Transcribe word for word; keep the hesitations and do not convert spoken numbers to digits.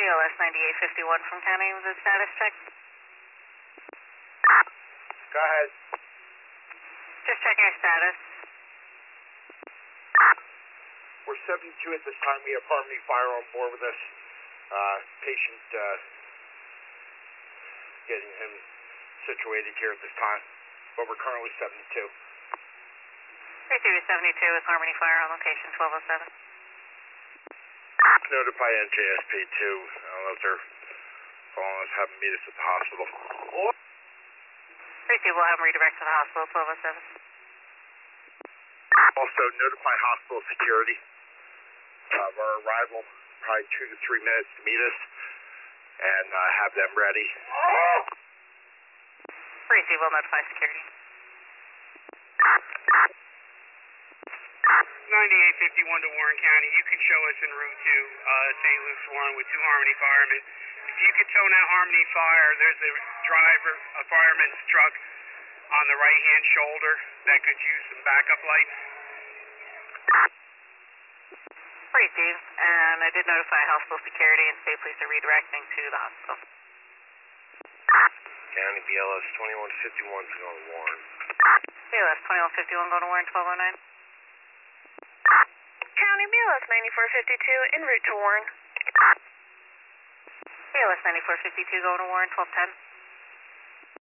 L S ninety-eight fifty-one from county with a status check. Go ahead. Just checking your status. We're seventy-two at this time. We have Harmony Fire on board with us. Uh, patient, uh, getting him situated here at this time. But we're currently seventy-two. Receiver seventy-two with Harmony Fire on location twelve oh seven. Notify N J S P two. I don't know if they're calling us, have them meet us at the hospital. Receiver will have them redirect to the hospital twelve oh seven. Also, notify hospital security of our arrival, probably two to three minutes to meet us, and uh, have them ready. Receiver will notify security. ninety-eight fifty-one to Warren County. You could show us en route to uh, Saint Luke's one with two Harmony firemen. If you could tone out Harmony Fire, there's a driver, a fireman's truck on the right-hand shoulder that could use some backup lights. Receive, and I did notify hospital security and state police are redirecting to the hospital. County B L S twenty-one fifty-one is going to Warren. B L S twenty-one fifty-one going to Warren twelve oh nine. County B L S ninety-four fifty-two en route to Warren. B L S ninety-four fifty-two going to Warren twelve ten.